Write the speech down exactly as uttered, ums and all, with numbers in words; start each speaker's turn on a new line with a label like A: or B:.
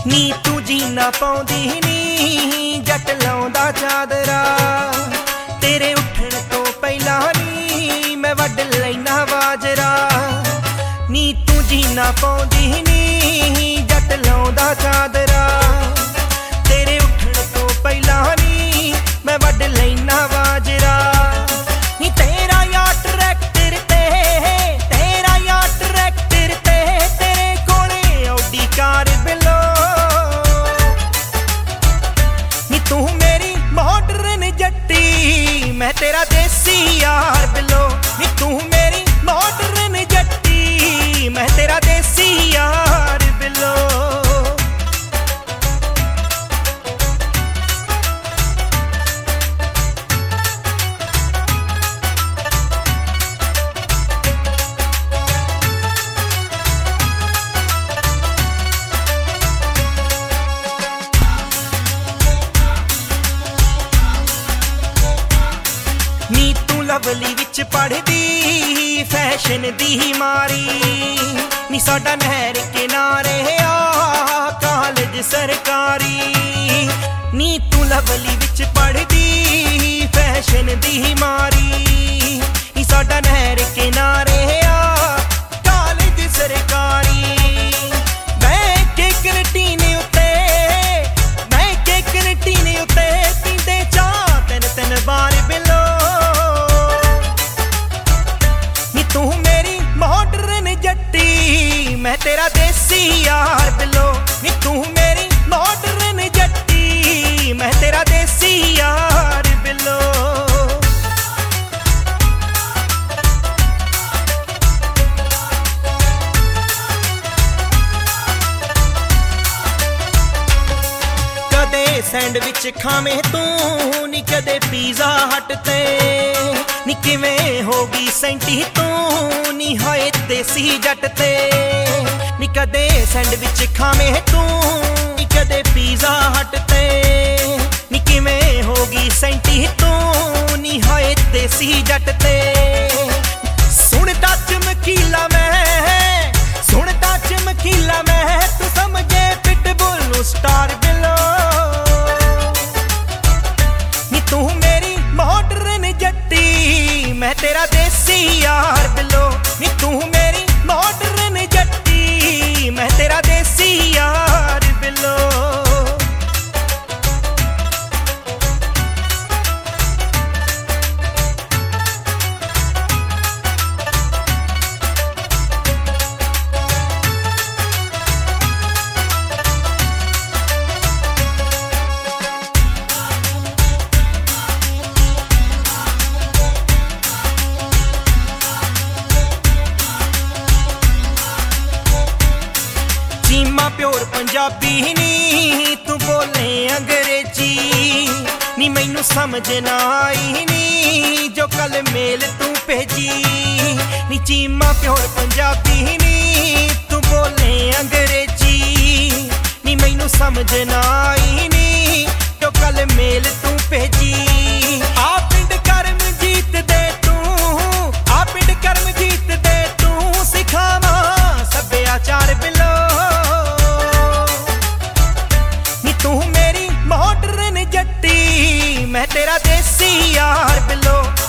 A: नी तू जीना पाउंदी नी जट लाउंदा चादरा तेरे उठण तो पहला नी मैं वड लैना बाजरा नी तू जीना पाउंदी नी जट लाउंदा चादरा तेरे उठण तो पहला नी मैं वड लैना बाजरा नी तेरा यार ट्रैक्टर ते तेरा यार ट्रैक्टर ते तेरे कोले औडी कार बिलो तू मेरी मॉडर्न जट्टी मैं तेरा देसी यार बिलो नी तू मेरी मॉडर्न जट्टी मैं तेरा देसी यार बिलो नी तू लवली विच पढ़दी फैशन दी मारी नी साडा नहर किनारे आ कॉलेज सरकारी नी तू लवली विच पढ़दी फैशन दी मारी नी साडा नहर किनारे आ कॉलेज सरकारी मैं के कैंटीन उत्ते मैं के कैंटीन उत्ते पींदे चाह तिन तिन बार बिलो तू मेरी मॉडर्न जट्टी मैं तेरा देसी यार बिलो नी तू मेरी मॉडर्न जट्टी मैं तेरा देसी यार बिलो कदे सैंडविच खावे तू नी कदे पिज़्ज़ा हट ते नी किवें होगी सेंटी तू नी होए देसी जट ते नी कदे सैंडविच खावे तू नी कदे पिज़्ज़ा हट ते नी किवें होगी सेंटी तू नी होए देसी जट ते सुनदा चमकीला मैं सुनदा चमकीला मैं तू समझे पिटबुल नू स्टार बिलो नी तू मेरी मॉडर्न जट्टी मैं तेरा देसी यार बिलो नी तू मेरी मॉडर्न जट्टी मैं तेरा देसी यार बिलो चीमा प्योर पंजाबी नी तू बोले अंग्रेजी नी मैनू समझ ना आई नी जो कल मेल तू भेजी नी चीमा प्योर पंजाबी नी तू बोले अंग्रेजी नी मैनू समझ ना आई नी जो कल मेल तू भेजी आ पिंड कर्म जीत दे तू आ पिंड कर्म जीत दे तू सिखावा सभ्याचार बिलो तू मेरी मॉडर्न जट्टी मैं तेरा देसी यार बिलो